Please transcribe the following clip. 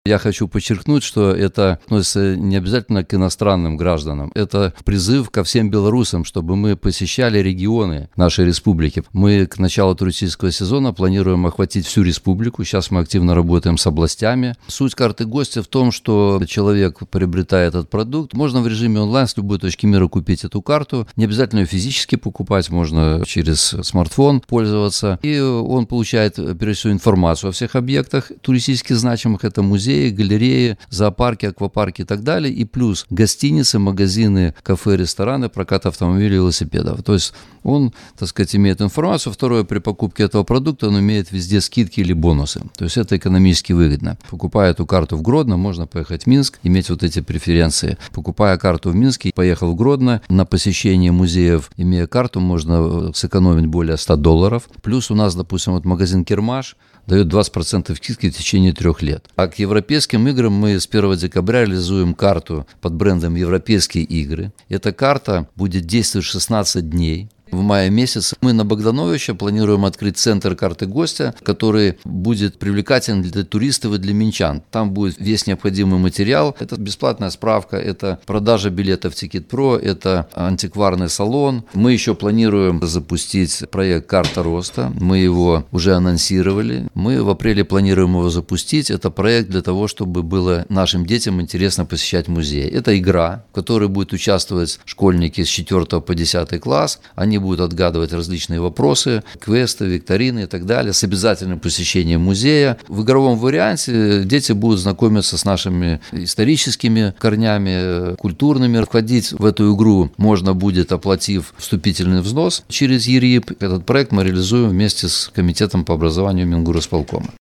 Я хочу подчеркнуть, что это относится не обязательно к иностранным гражданам. Это призыв ко всем белорусам, чтобы мы посещали регионы нашей республики. Мы к началу туристического сезона планируем охватить всю республику. Сейчас мы активно работаем с областями. Суть карты гостя в том, что человек, приобретая этот продукт, можно в режиме онлайн с любой точки мира купить эту карту. Не обязательно ее физически покупать, можно через смартфон пользоваться. И он получает, прежде всего, информацию о всех объектах туристически значимых. Это музеи, галереи, зоопарки, аквапарки и так далее. И плюс гостиницы, магазины, кафе, рестораны, прокат автомобилей и велосипедов. То есть он, так сказать, имеет информацию. Второе, при покупке этого продукта он имеет везде скидки или бонусы. То есть это экономически выгодно. Покупая эту карту в Гродно, можно поехать в Минск, иметь вот эти преференции. Покупая карту в Минске, поехал в Гродно, на посещение музеев, имея карту, можно сэкономить более $100. Плюс у нас, допустим, вот магазин «Кермаш» дает 20% скидки в течение 3 лет. А к европейским играм мы с 1 декабря реализуем карту под брендом «Европейские игры». Эта карта будет действовать 16 дней. В мае месяце мы на Богдановича планируем открыть центр карты гостя, который будет привлекателен для туристов и для минчан. Там будет весь необходимый материал. Это бесплатная справка, это продажа билетов Тикет.Про, это антикварный салон. Мы еще планируем запустить проект «Карта роста». Мы его уже анонсировали. Мы в апреле планируем его запустить. Это проект для того, чтобы было нашим детям интересно посещать музей. Это игра, в которой будут участвовать школьники с 4 по 10 класс. Они будут отгадывать различные вопросы, квесты, викторины и так далее, с обязательным посещением музея. В игровом варианте дети будут знакомиться с нашими историческими корнями, культурными. Входить в эту игру можно будет, оплатив вступительный взнос через ЕРИП. Этот проект мы реализуем вместе с Комитетом по образованию Мингорисполкома.